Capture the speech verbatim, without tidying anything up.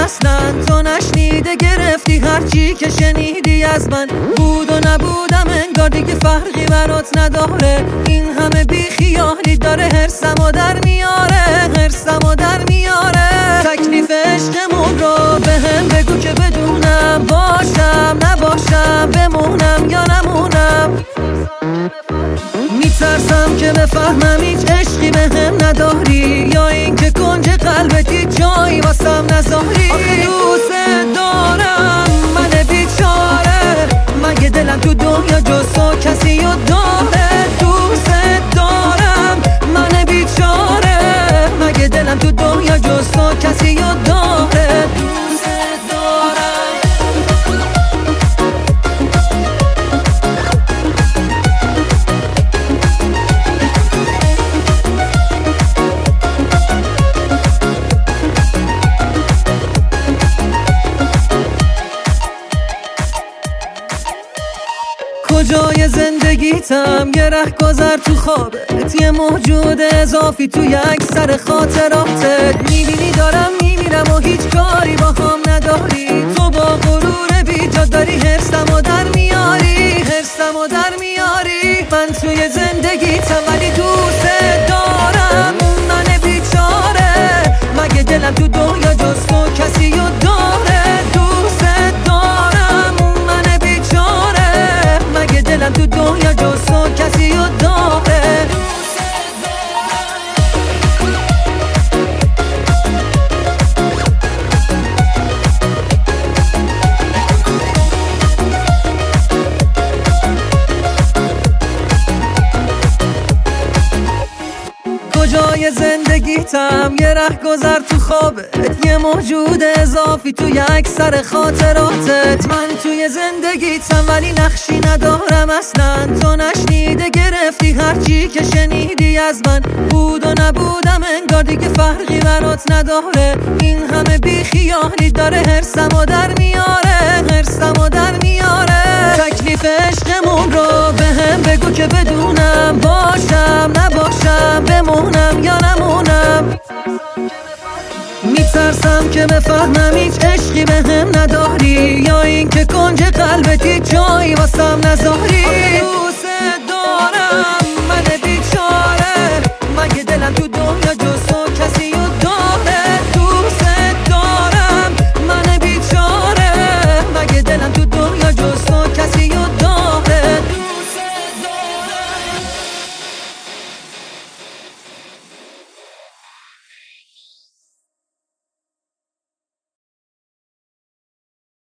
اصلا تو نشنیده گرفتی هرچی که شنیدی از من. بود و نبودم انگار دیگه فرقی برات نداره. این همه بی خیالی داره هرسمو در میاره، هرسمو در میاره. تکلیف عشقمون رو به هم بگو که بدونم، باشم نباشم، بمونم یا نمونم. میترسم که بفهمم هیچ عشقی به هم نداری، یا این که کنج قلبتی جایی واسم نذاری. آخه دوست دارم من بیچاره، مگه دلم تو دنیا جز تو کسی رو داره؟ دوست دارم من بیچاره، مگه دلم تو دنیا جز تو کسی رو داره؟ دوست دارم. کجای زندگیتم یه رهگذر تو خوابت، یه موجود اضافی توی اکثر خاطراتت. میبینی دارم میمیرم و هیچ کاری با هم نداری. تو با غرور بیجا داری هرسمو در میاری، هرسمو در میاری. من توی زندگیتم ولی دوست دارم من بیچاره، مگه دلم تو دنیا جز تو کسی رو داره؟ دوست دارم من بیچاره، مگه دلم تو دنیا جز تو کسی رو داره؟ کجای زندگیتم یه رهگذر تو خوابت، یه موجود اضافی توی اکثر خاطراتت. من توی زندگیتم ولی نقشی ندارم اصلا. تو نشنیده گرفتی هرچی که شنیدی از من. بود و نبودم انگار دیگه فرقی برات نداره. این همه بی خیالی داره هرسمو در میاره، هرسمو در میاره. تکلیف عشقمون رو به هم بگو که بدونم، باشم نباشم، بمونم یا نمونم. میترسم که بفهمم هیچ عشقی به هم نداری، یا این که کنج قلبتی جایی واسم نذاری. دوست دارم من بیچاره، مگه دلم تو